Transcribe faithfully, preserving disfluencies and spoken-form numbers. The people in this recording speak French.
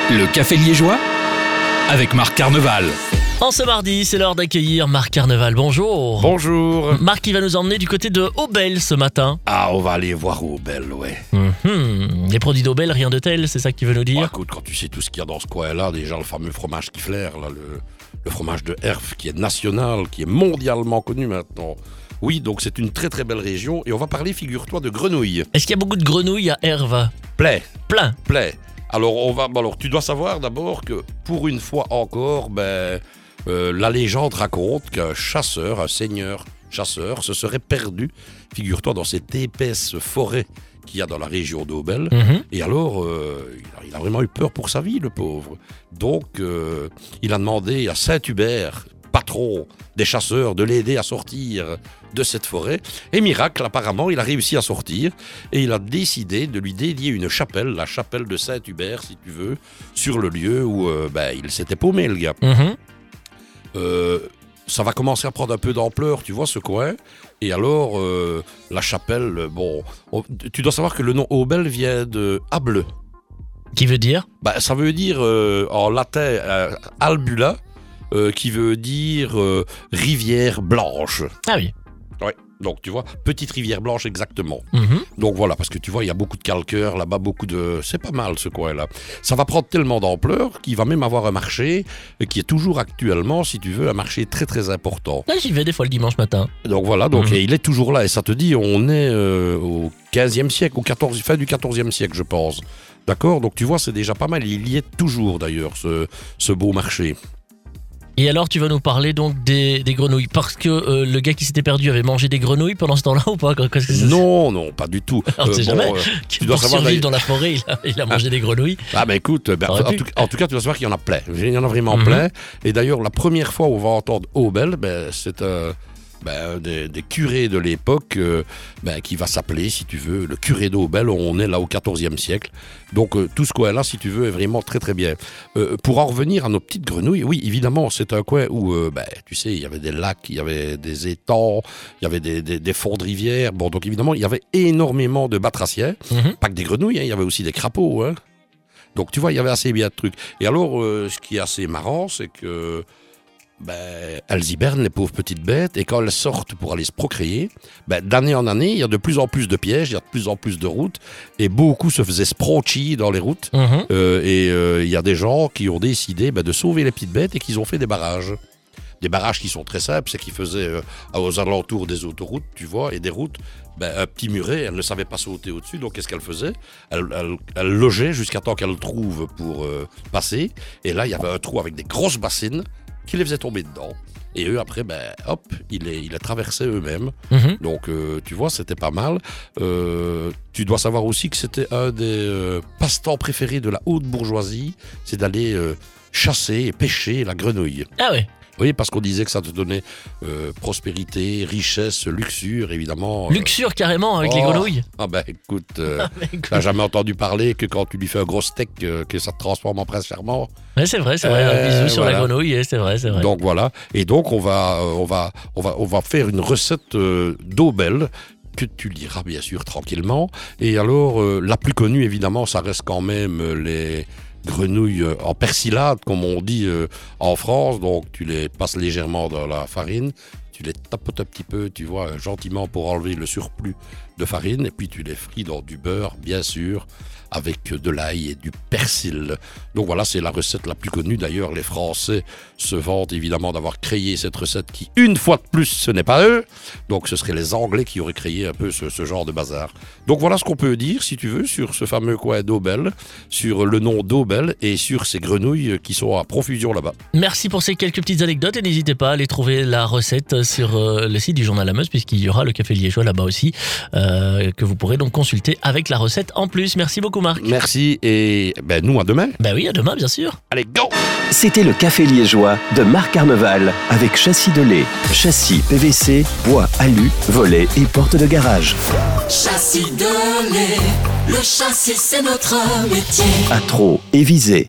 Le Café Liégeois avec Marc Carneval. En ce mardi, c'est l'heure d'accueillir Marc Carneval. Bonjour. Bonjour. Marc qui va nous emmener du côté de Aubel ce matin. Ah, on va aller voir Aubel, ouais. Mm-hmm. Les produits d'Aubel, rien de tel, c'est ça que tu veux nous dire? Bah, écoute, quand tu sais tout ce qu'il y a dans ce coin-là, déjà le fameux fromage qui flaire, là, le, le fromage de Herve, qui est national, qui est mondialement connu maintenant. Oui, donc c'est une très très belle région et on va parler, figure-toi, de grenouilles. Est-ce qu'il y a beaucoup de grenouilles à Herve? Plein. Plein. Plein. Alors, on va, alors, tu dois savoir d'abord que pour une fois encore, ben, euh, la légende raconte qu'un chasseur, un seigneur chasseur, se serait perdu, figure-toi, dans cette épaisse forêt qu'il y a dans la région d'Aubel. Mm-hmm. Et alors, euh, il, a, il a vraiment eu peur pour sa vie, le pauvre. Donc, euh, il a demandé à Saint-Hubert, patron des chasseurs, de l'aider à sortir de cette forêt. Et miracle, apparemment, il a réussi à sortir et il a décidé de lui dédier une chapelle, la chapelle de Saint-Hubert, si tu veux, sur le lieu où euh, ben, il s'était paumé, le gars. Mm-hmm. Euh, ça va commencer à prendre un peu d'ampleur, tu vois, ce coin. Et alors, euh, la chapelle, bon, on, tu dois savoir que le nom Aubel vient de Able. Qui veut dire? Ben, ça veut dire euh, en latin euh, albula, Euh, qui veut dire euh, rivière blanche. Ah oui. Ouais, donc tu vois, petite rivière blanche exactement. Mm-hmm. Donc voilà, parce que tu vois, il y a beaucoup de calcaire là-bas, beaucoup de... C'est pas mal ce coin-là. Ça va prendre tellement d'ampleur qu'il va même avoir un marché euh, qui est toujours actuellement, si tu veux, un marché très très important. Là, j'y vais des fois le dimanche matin. Donc voilà, donc, Mm-hmm. et il est toujours là. Et ça te dit, on est euh, au quinzième siècle, au quatorzième, fin du quatorzième siècle, je pense. D'accord? Donc tu vois, c'est déjà pas mal. Il y est toujours d'ailleurs, ce, ce beau marché. Et alors, tu vas nous parler donc des, des grenouilles. Parce que euh, le gars qui s'était perdu avait mangé des grenouilles pendant ce temps-là ou pas? Qu'est-ce que c'est? Non, non, pas du tout. On ne sait bon, jamais. euh, tu tu dois Pour savoir, survivre d'ailleurs- dans la forêt, il a, il a mangé des grenouilles. Ah ben écoute, ben, Aurait en, pu. tout, en tout cas tu dois savoir qu'il y en a plein. Il y en a vraiment Mhm. plein. Et d'ailleurs la première fois où on va entendre Aubel, ben, c'est euh, ben, un des, des curés de l'époque euh, ben, qui va s'appeler, si tu veux, le curé d'Aubel. On est là au quatorzième siècle. Donc euh, tout ce coin-là, si tu veux, est vraiment très très bien. Euh, pour en revenir à nos petites grenouilles, oui évidemment c'est un coin où, euh, ben, tu sais, il y avait des lacs, il y avait des étangs, il y avait des, des, des fonds de rivière. Bon, donc évidemment il y avait énormément de batraciens. Mm-hmm. Pas que des grenouilles, hein, il y avait aussi des crapauds. Hein. Donc tu vois, il y avait assez bien de trucs. Et alors, euh, ce qui est assez marrant, c'est que ben, elles hibernent, les pauvres petites bêtes, et quand elles sortent pour aller se procréer, ben, d'année en année, il y a de plus en plus de pièges, il y a de plus en plus de routes, et beaucoup se faisaient sprochi dans les routes. Mm-hmm. Euh, et euh, il y a des gens qui ont décidé ben, de sauver les petites bêtes et qui ont fait des barrages. Des barrages qui sont très simples, c'est qu'ils faisaient euh, aux alentours des autoroutes, tu vois, et des routes, ben, un petit muret, elle ne savait pas sauter au-dessus, donc qu'est-ce qu'elle faisait? Elle, elle, elle logeait jusqu'à temps qu'elle le trouve pour euh, passer, et là, il y avait un trou avec des grosses bassines qui les faisaient tomber dedans. Et eux, après, ben, hop, ils les, ils les traversaient eux-mêmes. Mm-hmm. Donc, euh, tu vois, c'était pas mal. Euh, tu dois savoir aussi que c'était un des euh, passe-temps préférés de la haute bourgeoisie, c'est d'aller euh, chasser et pêcher la grenouille. Ah ouais. Oui, parce qu'on disait que ça te donnait euh, prospérité, richesse, luxure, évidemment. Luxure carrément avec les Oh. grenouilles. Ah ben écoute, euh, Ah, mais écoute. t'as jamais entendu parler que quand tu lui fais un gros steak, euh, que ça te transforme en prince charmant. Ouais, c'est vrai, c'est vrai. Euh, Un bisou sur voilà. la grenouille, et c'est vrai, c'est vrai. Donc voilà. Et donc on va, euh, on va, on va, on va faire une recette euh, d'Aubel que tu liras bien sûr tranquillement. Et alors euh, la plus connue évidemment, ça reste quand même euh, les grenouilles euh, en persillade, comme on dit euh, en France. Donc tu les passes légèrement dans la farine, tu les tapotes un petit peu, tu vois, euh, gentiment pour enlever le surplus de farine, et puis tu les frites dans du beurre, bien sûr, avec de l'ail et du persil. Donc voilà, c'est la recette la plus connue. D'ailleurs, les Français se vantent évidemment d'avoir créé cette recette qui, une fois de plus, ce n'est pas eux. Donc ce seraient les Anglais qui auraient créé un peu ce, ce genre de bazar. Donc voilà ce qu'on peut dire, si tu veux, sur ce fameux coin d'Aubel, sur le nom d'Aubel et sur ces grenouilles qui sont à profusion là-bas. Merci pour ces quelques petites anecdotes et n'hésitez pas à aller trouver la recette sur euh, le site du Journal La Meuse puisqu'il y aura le Café Liégeois là-bas aussi euh, que vous pourrez donc consulter avec la recette en plus. Merci beaucoup Marc. Merci et ben, nous à demain. Ben oui, à demain bien sûr. Allez, go! C'était le Café Liégeois de Marc Carneval avec Châssis de lait, châssis P V C, bois alu, volets et portes de garage. Châssis de lait, le châssis c'est notre métier. À Trot et Visé.